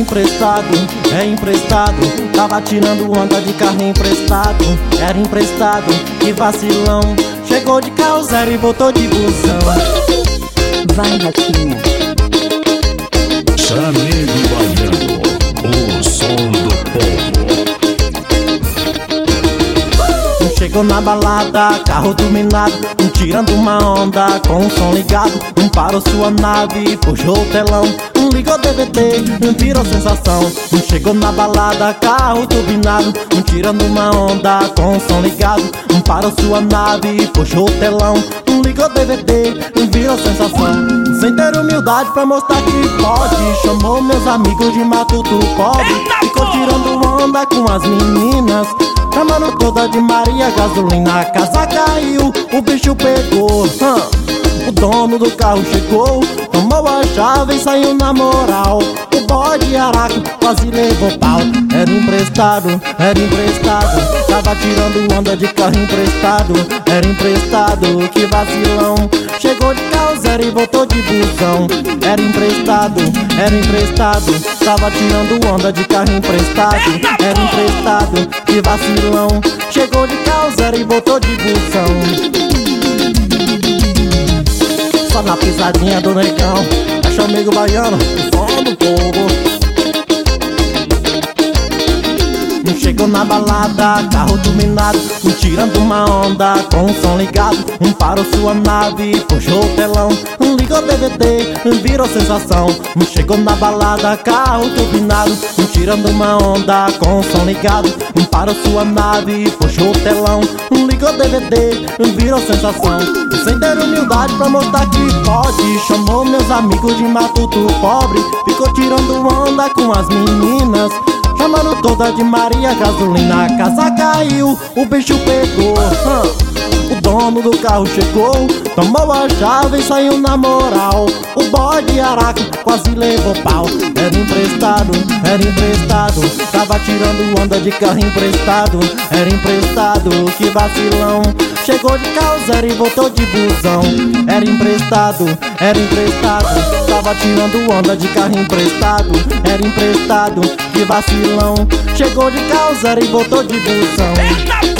é emprestado. Tava tirando onda de carro emprestado. Era emprestado, que vacilão. Chegou de carro zero e voltou de busão. Vai, Ratinho. Chamego Baiano, o som do povo. Chegou na balada, carro dominado, tirando uma onda com o som ligado. Parou sua nave, puxou o telão, ligou DVD, virou sensação. Chegou na balada, carro turbinado, tirando uma onda com o som ligado. Parou sua nave, puxou o telão, ligou DVD, virou sensação. Sem ter humildade pra mostrar que pode, chamou meus amigos de matuto pobre. Ficou tirando onda com as meninas, chamando toda de Maria Gasolina. A casa caiu, o bicho pegou. O dono do carro chegou, tomou a chave e saiu na moral. O bode araco quase levou pau. Era emprestado, tava tirando onda de carro emprestado. Era emprestado, que vacilão. Chegou de carro zero e voltou de busão. Era emprestado, tava tirando onda de carro emprestado. Era emprestado, que vacilão. Chegou de carro zero e voltou de busão. Só na pisadinha do negão, é Chamego Baiano, o som do povo. Chegou na balada, carro dominado, tirando uma onda com o som ligado. Parou sua nave, puxou o telão, ligou DVD, virou sensação. Chegou na balada, carro turbinado, tirando uma onda com o som ligado. Parou sua nave, puxou o telão, ligou DVD, virou sensação. Sem ter humildade pra mostrar que pode, chamou meus amigos de matuto pobre. Ficou tirando onda com as meninas, chamando toda de Maria Gasolina. A casa caiu, o bicho pegou. O dono do carro chegou, tomou a chave e saiu na moral. O bode araco quase levou pau. Era emprestado, tava tirando onda de carro emprestado. Era emprestado, que vacilão. Chegou de carro zero e voltou de busão. Era emprestado, tava tirando onda de carro emprestado. Era emprestado, que vacilão. Chegou de carro zero e voltou de busão.